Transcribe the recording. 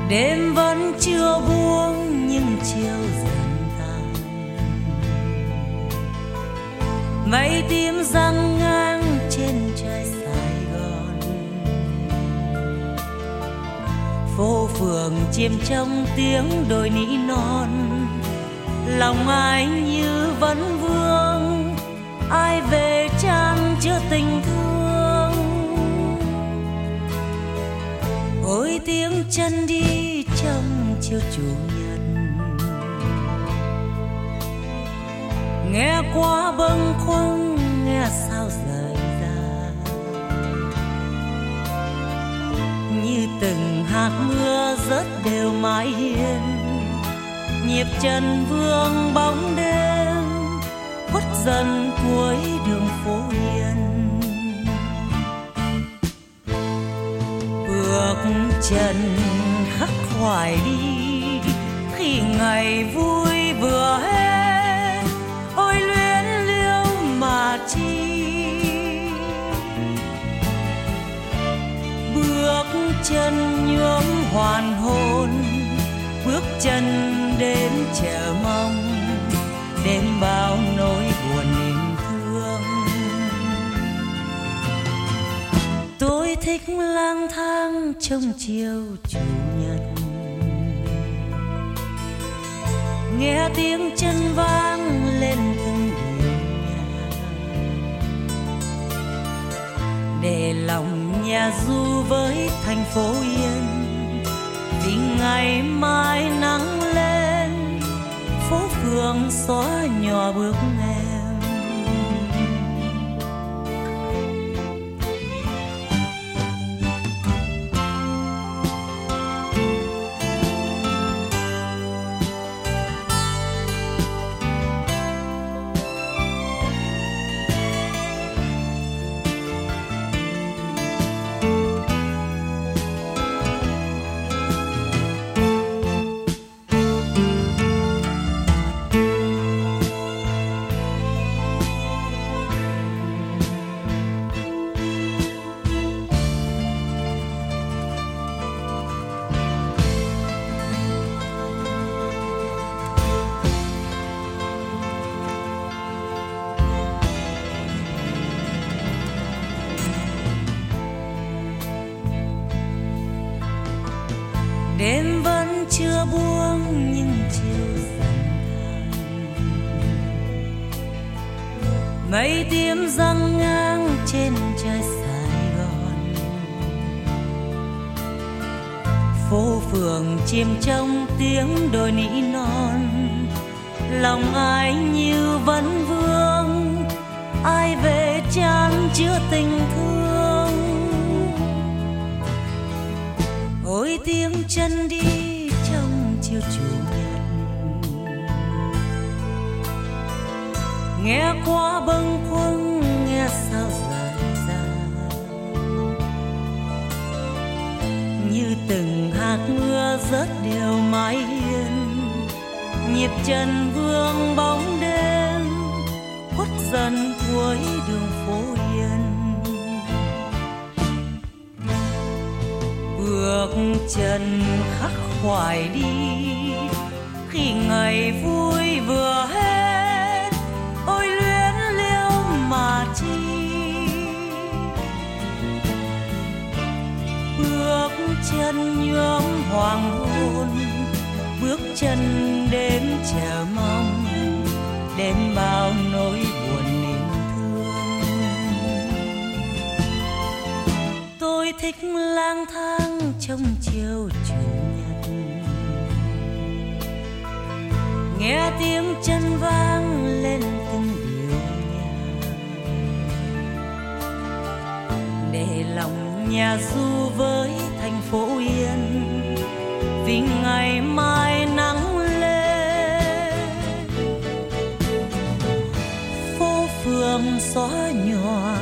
Đêm vẫn chưa buông nhưng chiều dần tàn, mây tím giăng ngang trên trời Sài Gòn. Phố phường chìm trong tiếng đôi nỉ non, lòng ai như vấn vương, ai về chan chứa tình thương. Ôi tiếng chân đi trong chiều chủ nhật, nghe quá bâng khuâng, nghe sao rời ra như từng hạt mưa rớt đều mái hiên. Nhịp chân vương bóng đêm khuất dần cuối đường phố Yên. Bước chân khắc khoải đi khi ngày vui vừa hết. Ôi luyến liêu mà chi, bước chân nhuốm hoàn hôn, bước chân đến chờ mong, đêm bao nỗi buồn niềm thương. Tôi thích lang thang trong chiều chủ nhật, nghe tiếng chân vang lên từng điệu nhạc, để lòng nhà du với thành phố Yên. Vì ngày mai nắng lên, phố phường xóa nhỏ bước em. Đêm vẫn chưa buông nhưng chiều dần tàn, mây tím giăng ngang trên trời Sài Gòn. Phố phường chìm trong tiếng đôi nỉ non, lòng ai như vấn vương, ai về chan chứa tình thương. Ôi tiếng chân đi trong chiều chủ nhật, nghe quá bâng khuâng, nghe sao rời ra như từng hạt mưa rớt đều mái hiên. Nhịp chân vương bóng đêm khuất dần cuối đường phố Yên. Bước chân khắc khoải đi khi ngày vui vừa hết. Ôi luyến liêu mà chi, bước chân nhuốm hoàng hôn, bước chân đến chờ mong, đêm bao nỗi buồn niềm thương. Tôi thích lang thang trong chiều chủ nhật, nghe tiếng chân vang lên từng điệu nhạc, để lòng nhà du với thành phố Yên. Vì ngày mai nắng lên, phố phường xóa nhòa